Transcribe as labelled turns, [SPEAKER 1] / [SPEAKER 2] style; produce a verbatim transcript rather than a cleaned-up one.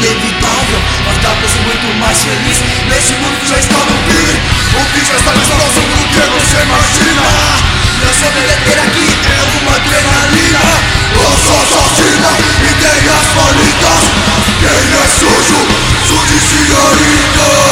[SPEAKER 1] inevitável, mas dá pra ser muito mais feliz neste mundo que já está no fim. O fim já está mais próximo do que você imagina. E a sua vida inteira aqui é uma adrenalina. Eu sou assassina, ideias falidas. Quem é sujo, sujo-se ainda.